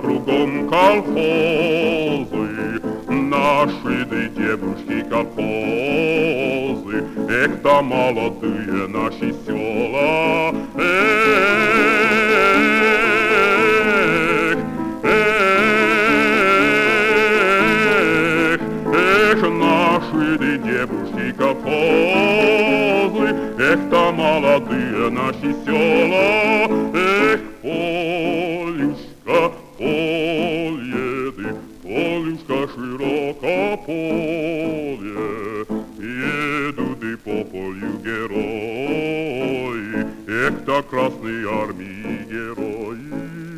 кругом колхозы, наши девушки колхозы. Эх-то молодые наши села, наши девушки колхозы, эх-то молодые наши села, эх, Полюшка, поледы, Полюшка, широко поле, едут и по полю герои, эх-то Красной Армии герои.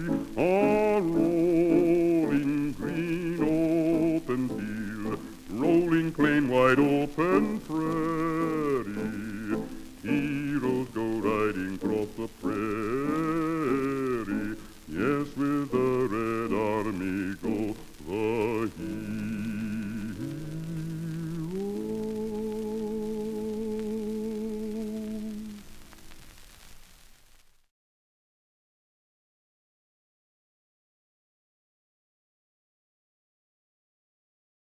Rolling green open field, rolling plain wide open prairie, heroes go riding across the prairie. Yes, with the Red Army go the heroes.